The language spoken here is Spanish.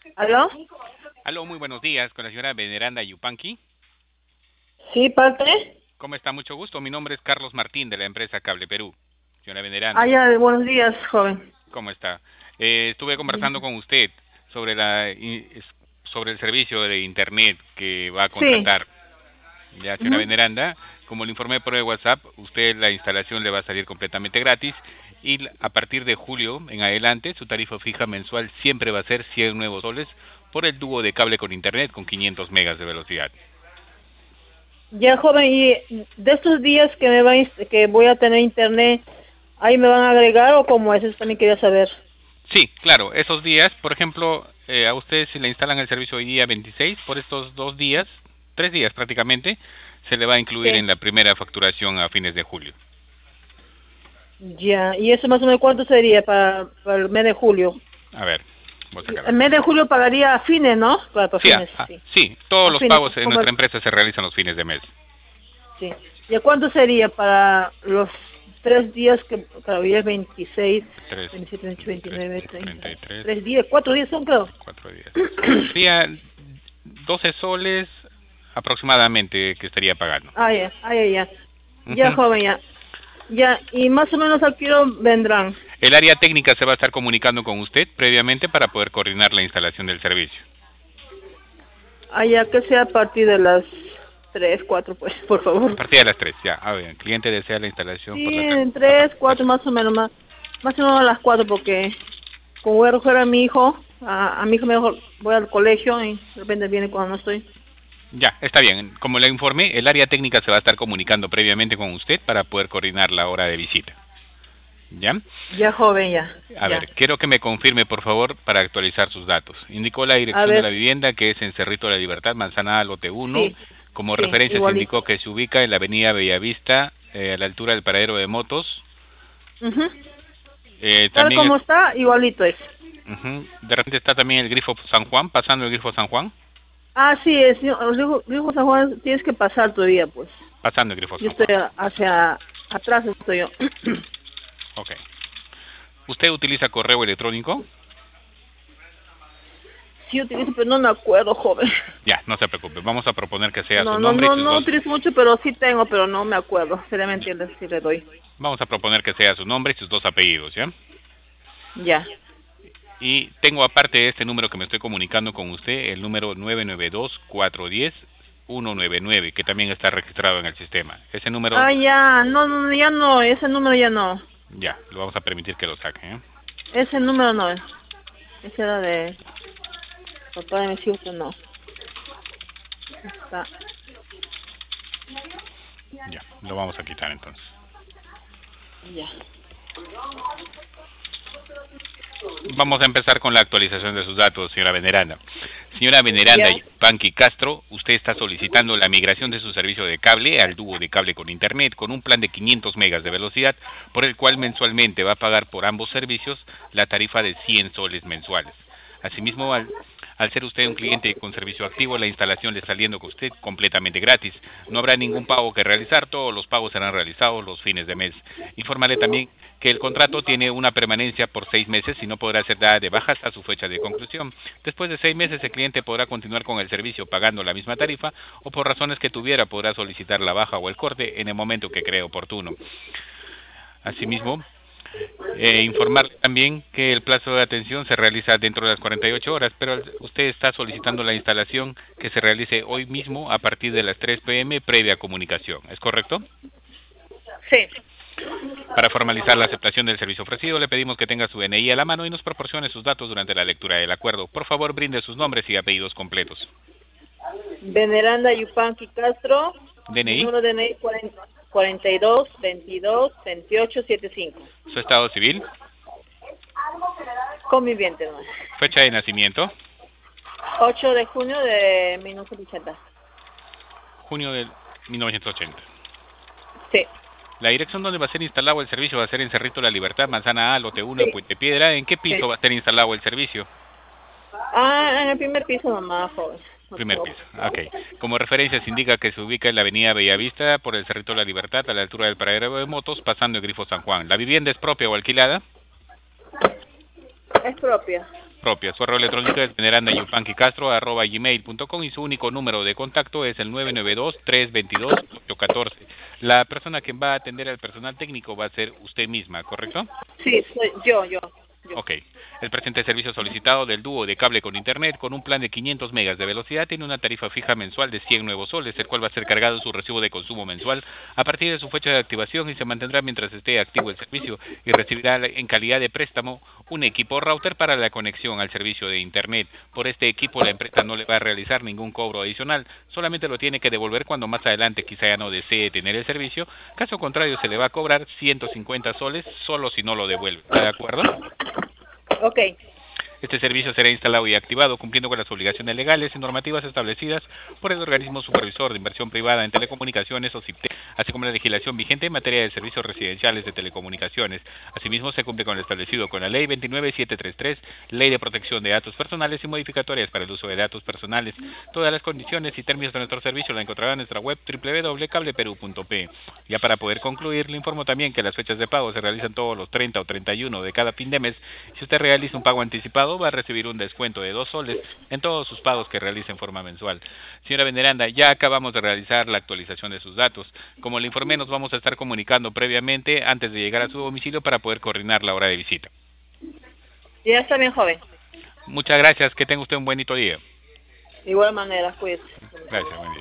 ¿Aló? Aló, muy buenos días, con la señora Veneranda Yupanqui. Sí, parte. ¿Cómo está? Mucho gusto. Mi nombre es Carlos Martín, de la empresa Cable Perú. Señora Ah, Veneranda, ya, buenos días, joven. ¿cómo está? Estuve Bien. conversando con usted sobre sobre el servicio de Internet que va a Sí. contratar. Ya, señora Ujú. Veneranda, como le informé por el WhatsApp, usted la instalación le va a salir completamente gratis y a partir de julio en adelante su tarifa fija mensual siempre va a ser 100 nuevos soles por el dúo de cable con Internet con 500 megas de velocidad. Ya, joven, y de estos días que que voy a tener internet, ¿ahí me van a agregar o cómo es? Eso también quería saber. Sí, claro, esos días, por ejemplo, a usted si le instalan el servicio hoy día 26, por estos 2 días, 3 días prácticamente, se le va a incluir en Sí. la primera facturación a fines de julio. Ya, ¿y eso más o menos cuánto sería para el mes de julio? A ver, voy a sacar la El mes de calculadora. julio pagaría a fines, ¿no? Para Sí, fines, sí. sí, todos A los fines, pagos en como nuestra empresa se realizan los fines de mes. sí. ¿Y a cuánto sería para los 3 días que, claro, hoy es 26, 3, 27, 28, 23 29, por 30? 33, 3 días, 4 días son, creo. 4 días. Sería 12 soles aproximadamente que estaría pagando. Ah, ya, ah, ya, ya. Ya, Ujú. joven, ya. Ya, y más o menos a qué hora vendrán. El área técnica se va a estar comunicando con usted previamente para poder coordinar la instalación del servicio. Ah, ya, que sea a partir de las 3, 4, pues, por A favor. partir de las 3, ya. A ver, el cliente desea la instalación por Sí, la en a 3, partir de las 4, más o menos, más o menos a las 4, porque como voy a recoger a mi hijo, a mi hijo mejor voy al colegio y de repente viene cuando no estoy. Ya, está bien. Como le informé, el área técnica se va a estar comunicando previamente con usted para poder coordinar la hora de visita. ¿Ya? Ya, joven, ya, A ya. ver, quiero que me confirme, por favor, para actualizar sus datos. Indicó la A dirección de la ver, vivienda, que es en Cerrito de la Libertad, Manzana Lote 1. sí, Como sí, referencia se indicó igualito. que se ubica en la avenida Bellavista, a la altura del paradero de motos. Mhm. Tal También como está, igualito es. de repente está también el grifo San Juan, pasando el grifo San Juan, Ah, sí, es, dijo San Juan, tienes que pasar todavía, pues. pasando el grifo Yo San estoy Juan. hacia atrás, estoy yo. Ok. ¿Usted utiliza correo electrónico? Sí utilizo, pero no me acuerdo, joven. Ya, no se preocupe. Vamos a proponer que sea su No, no, nombre y no, sus no dos. utilizo mucho, pero sí tengo, pero no me acuerdo. Sería mentira si le doy. Vamos a proponer que sea su nombre y sus dos apellidos, ¿ya? Ya. Y tengo aparte de este número que me estoy comunicando con usted, el número 992-410-199, que también está registrado en el sistema. Ese número, Ah, ya, no, no, ya no, ese número ya no. ya, lo vamos a permitir que lo saque, ¿eh? Ese número no. Ese era de papá de mis hijos, no. Está, Ya, lo vamos a quitar entonces. ya. Vamos a empezar con la actualización de sus datos, señora Veneranda. Señora Veneranda Ya. Panqui Castro, usted está solicitando la migración de su servicio de cable al dúo de cable con Internet con un plan de 500 megas de velocidad, por el cual mensualmente va a pagar por ambos servicios la tarifa de 100 soles mensuales. Asimismo, al ser usted un cliente con servicio activo, la instalación le está saliendo con usted completamente gratis. No habrá ningún pago que realizar, todos los pagos serán realizados los fines de mes. Informarle también que el contrato tiene una permanencia por 6 meses y no podrá ser dada de baja hasta su fecha de conclusión. Después de 6 meses, el cliente podrá continuar con el servicio pagando la misma tarifa o por razones que tuviera podrá solicitar la baja o el corte en el momento que cree oportuno. Asimismo, informarle también que el plazo de atención se realiza dentro de las 48 horas, pero usted está solicitando la instalación que se realice hoy mismo a partir de las 3 p.m. previa comunicación. ¿Es correcto? Sí. Para formalizar la aceptación del servicio ofrecido, le pedimos que tenga su DNI a la mano y nos proporcione sus datos durante la lectura del acuerdo. Por favor, brinde sus nombres y apellidos completos. Veneranda Yupanqui Castro. Mi DNI, número de DNI 42 22 28 75. su estado civil, Conviviente, ¿no? fecha de nacimiento, 8 de junio de 1980. junio de 1980. Sí, La dirección donde va a ser instalado el servicio va a ser en Cerrito La Libertad, Manzana A, Lote 1, en sí, Puente Piedra. ¿En qué sí. piso va a ser instalado el servicio? Ah, en el primer piso nomás, joven. No Primer tengo. piso. Ok. Como referencia se indica que se ubica en la avenida Bellavista por el Cerrito La Libertad a la altura del paradero de motos pasando el grifo San Juan. ¿La vivienda es propia o alquilada? Es propia. propia. Su correo electrónico es venerandayupanquicastro@gmail.com y su único número de contacto es el 992-322-814. La persona que va a atender al personal técnico va a ser usted misma, ¿correcto? Sí, soy yo. Ok. El presente servicio solicitado del dúo de cable con internet con un plan de 500 megas de velocidad tiene una tarifa fija mensual de 100 nuevos soles, el cual va a ser cargado en su recibo de consumo mensual a partir de su fecha de activación y se mantendrá mientras esté activo el servicio y recibirá en calidad de préstamo un equipo router para la conexión al servicio de internet. Por este equipo la empresa no le va a realizar ningún cobro adicional, solamente lo tiene que devolver cuando más adelante quizá ya no desee tener el servicio, caso contrario se le va a cobrar 150 soles solo si no lo devuelve. ¿Está de acuerdo? Ok. Este servicio será instalado y activado cumpliendo con las obligaciones legales y normativas establecidas por el organismo supervisor de inversión privada en telecomunicaciones o CIPTE, así como la legislación vigente en materia de servicios residenciales de telecomunicaciones. Asimismo, se cumple con lo establecido con la Ley 29733, Ley de Protección de Datos Personales y modificatorias para el uso de datos personales. Todas las condiciones y términos de nuestro servicio la encontrará en nuestra web www.cableperu.pe. Ya para poder concluir, le informo también que las fechas de pago se realizan todos los 30 o 31 de cada fin de mes. Si usted realiza un pago anticipado, va a recibir un descuento de 2 soles en todos sus pagos que realice en forma mensual. Señora Veneranda, ya acabamos de realizar la actualización de sus datos. Como le informé, nos vamos a estar comunicando previamente antes de llegar a su domicilio para poder coordinar la hora de visita. Ya está bien, joven. Muchas gracias, que tenga usted un bonito día. De igual manera, cuídese. Gracias, buen día.